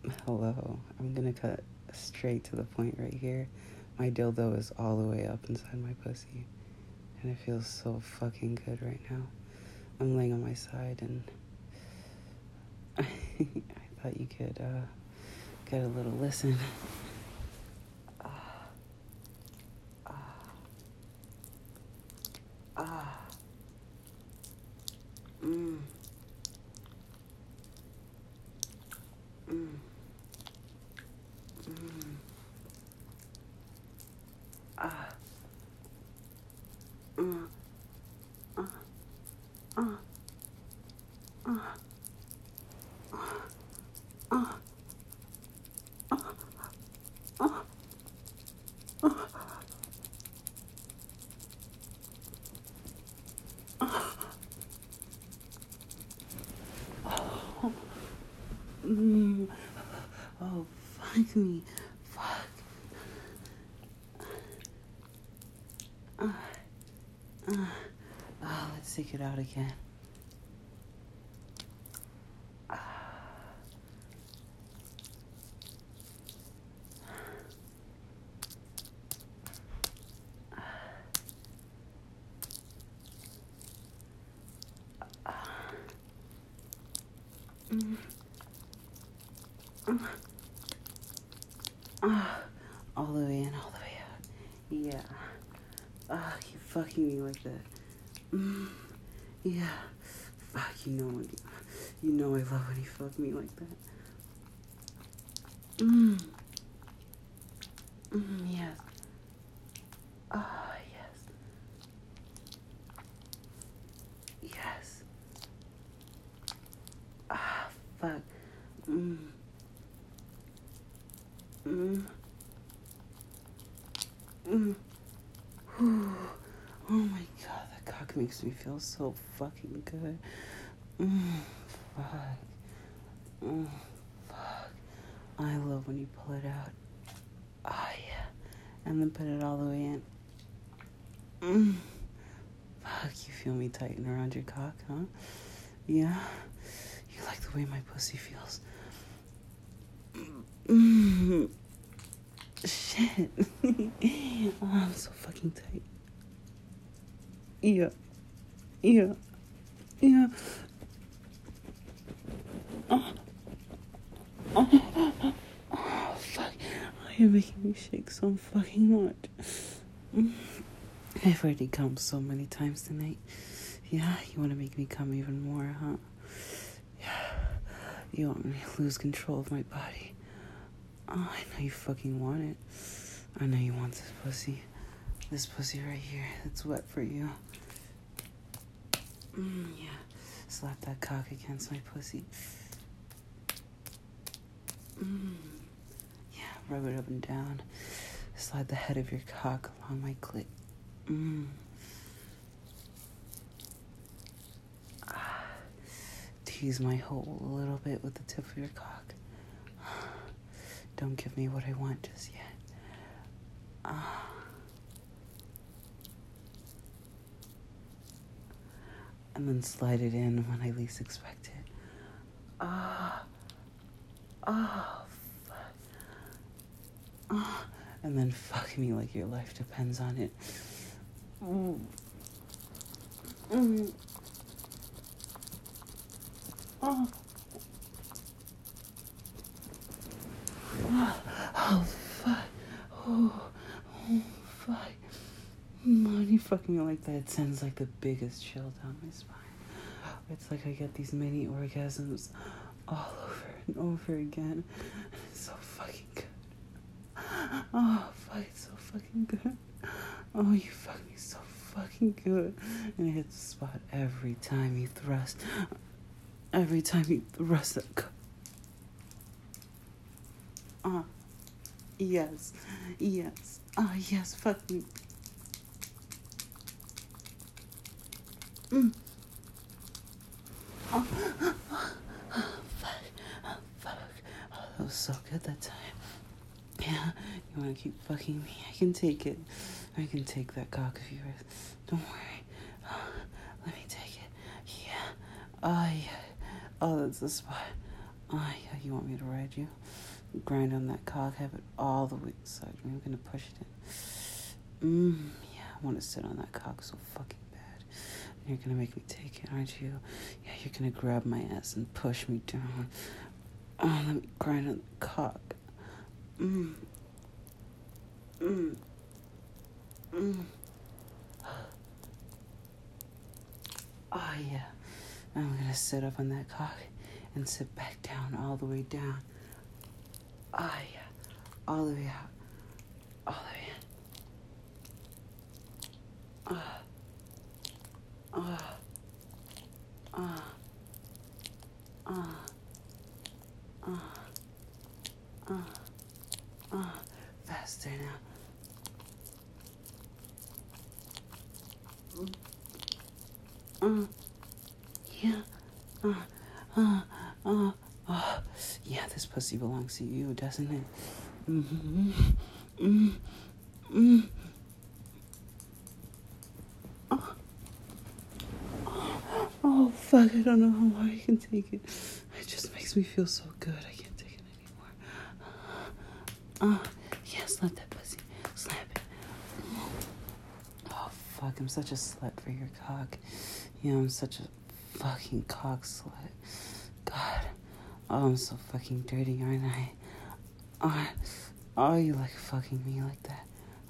Hello. I'm gonna cut straight to the point right here. My dildo is all the way up inside my pussy, and it feels so fucking good right now. I'm laying on my side, and I thought you could get a little listen. Ah, ah, ah. Mm. Mm. Mm. Ah. Mm. Ah. Ah. Ah. Ah. Ah. Oh. Mm. Oh, fuck me. Fuck. Let's take it out again. Mm. All the way in, all the way out. Yeah. You fucking me like that. Yeah. Fuck, you know I love when you fuck me like that. Yes. Yes. Yes. Fuck. Mm. Mm. Mm. Whew. Oh my god, that cock makes me feel so fucking good. Fuck. Fuck. I love when you pull it out. Yeah. And then put it all the way in. Fuck, you feel me tighten around your cock, huh? Yeah? You like the way my pussy feels. Shit. I'm so fucking tight. Yeah. Yeah. Yeah. Fuck. You're making me shake so fucking much. I've already come so many times tonight. Yeah, you want to make me come even more, huh? Yeah. You want me to lose control of my body. I know you fucking want it. I know you want this pussy. This pussy right here. It's wet for you. Yeah. Slap that cock against my pussy. Yeah, rub it up and down. Slide the head of your cock along my clit. Tease my hole a little bit with the tip of your cock. Don't give me what I want just yet. And then slide it in when I least expect it. Fuck. And then fuck me like your life depends on it. Oh, fuck. Oh, fuck. When you fuck me like that, it sends like the biggest chill down my spine. It's like I get these mini orgasms all over and over again. It's so fucking good. Oh, fuck, it's so fucking good. Oh, you fuck me so fucking good. And it hits the spot every time you thrust. Every time you thrust that yes. Yes. Yes, fuck me. Fuck. That was so good that time. Yeah, you want to keep fucking me? I can take it. I can take that cock of yours. Don't worry. Let me take it. Yeah. Yeah. Oh, that's the spot. Yeah, you want me to ride you? Grind on that cock, have it all the way inside me. I'm gonna push it in. Yeah, I want to sit on that cock so fucking bad. You're gonna make me take it, aren't you? Yeah, you're gonna grab my ass and push me down. Oh, let me grind on the cock. Mm. Mm. Mm. Oh, yeah. I'm gonna sit up on that cock and sit back down, all the way down. Ah, yeah. All the way out. All the way in. Faster now. Yeah. Yeah, this pussy belongs to you, doesn't it? Mm-hmm. Mm-hmm. Oh, fuck, I don't know how long I can take it. It just makes me feel so good. I can't take it anymore. Yeah, slap that pussy. Slap it. Oh, fuck, I'm such a slut for your cock. Yeah, I'm such a fucking cock slut. God. Oh, I'm so fucking dirty, aren't I? Oh, you like fucking me like that?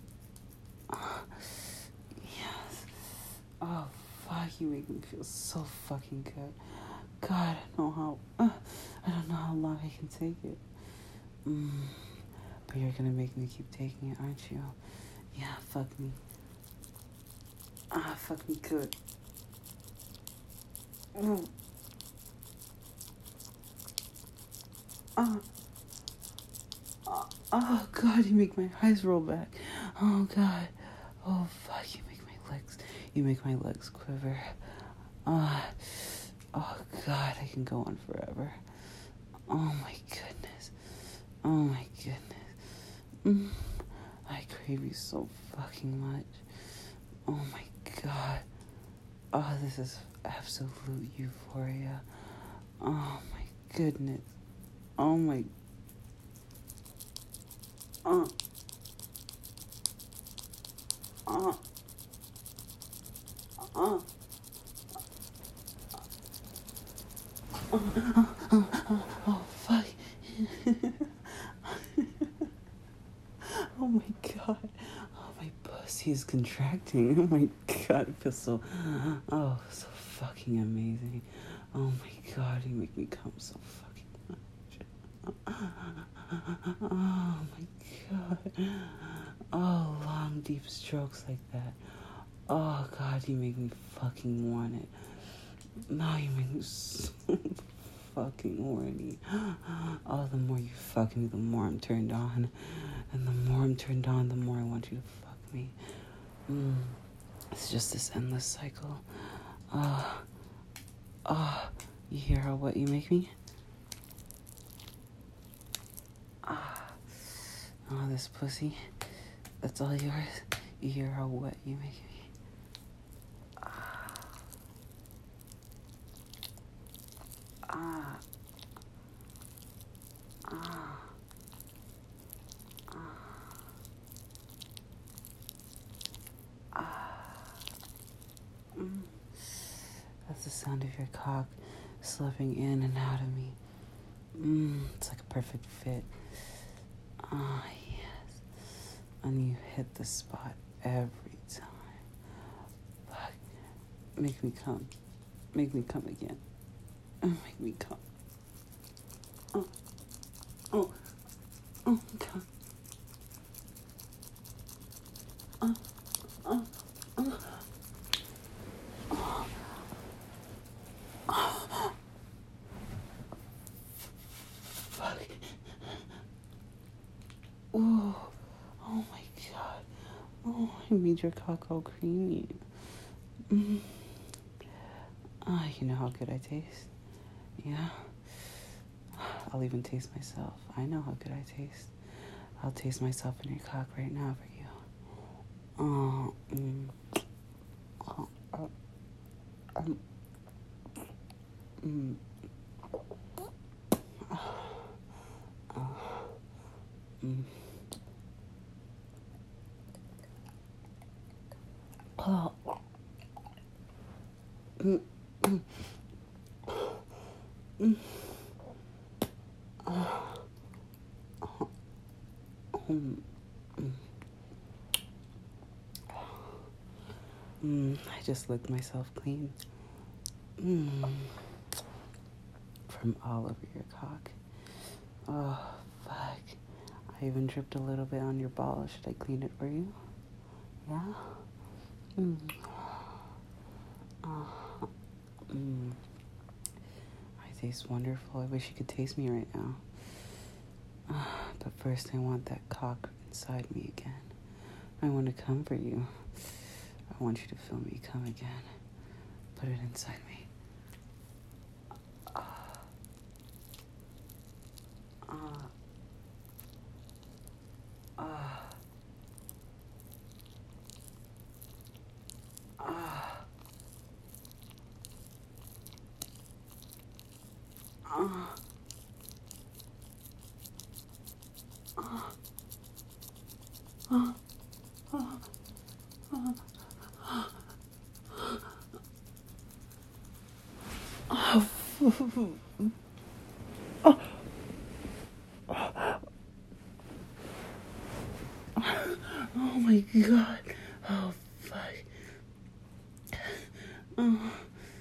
Yes. Oh, fuck, you make me feel so fucking good. God, I don't know how long I can take it. But you're gonna make me keep taking it, aren't you? Yeah, fuck me. Fuck me good. Oh, God, you make my eyes roll back. Oh, God. Oh, fuck, you make my legs quiver. Oh, God, I can go on forever. Oh, my goodness. Oh, my goodness. I crave you so fucking much. Oh, my God. Oh, this is absolute euphoria. Oh, my goodness. Oh, my... Oh, fuck. Oh, my God. Oh, my pussy is contracting. Oh, my God. It feels so... Oh, so fucking amazing. Oh, my God. You make me come so fucking much. Oh, my God. Oh, long, deep strokes like that. Oh, God, you make me fucking want it. No, you make me so fucking horny. Oh, the more you fuck me, the more I'm turned on. And the more I'm turned on, the more I want you to fuck me. It's just this endless cycle. You hear how wet you make me? Oh, this pussy. That's all yours. You hear how wet you make me? That's the sound of your cock slipping in and out of me. It's like a perfect fit. Yes. And you hit the spot every time. Fuck. Make me come. Make me come again. Make me come. Oh, God. Fuck. Oh my God. Oh, I made your cock all creamy. You know how good I taste? Yeah. I'll even taste myself. I know how good I taste. I'll taste myself in your cock right now for you. Mm. Oh. Mm. Mm. Mm. Mm. I just licked myself clean. From all over your cock. Oh, fuck. I even dripped a little bit on your ball. Should I clean it for you? Yeah? I taste wonderful. I wish you could taste me right now. But first, I want that cock inside me again. I want to come for you. I want you to feel me come again. Put it inside me. Oh my god. Oh fuck. Oh.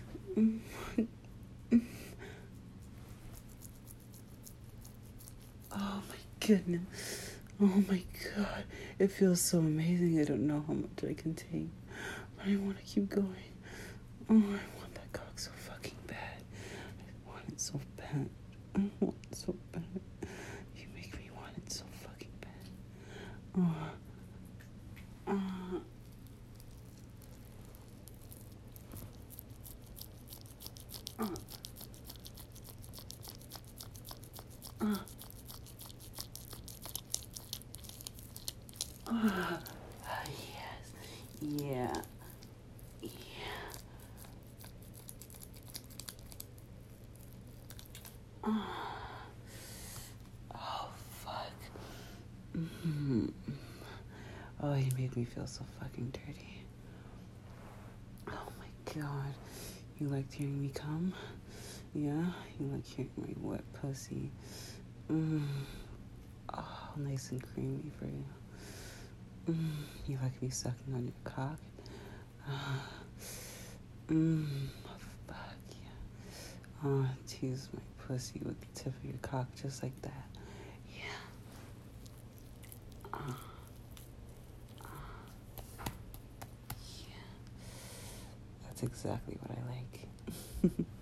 Oh my goodness. Oh my god. It feels so amazing. I don't know how much I can take. But I want to keep going. Oh, I want that cock so fucking bad. I want it so bad. I want it so bad. You make me want it so fucking bad. Oh. Yes. Yeah. Yeah. Oh, fuck. Oh, you made me feel so fucking dirty. Oh my god. You liked hearing me come? Yeah? You like hearing my wet pussy? Oh, nice and creamy for you. You like me sucking on your cock? Fuck yeah. Oh, tease my pussy with the tip of your cock just like that. Yeah. Yeah. That's exactly what I like.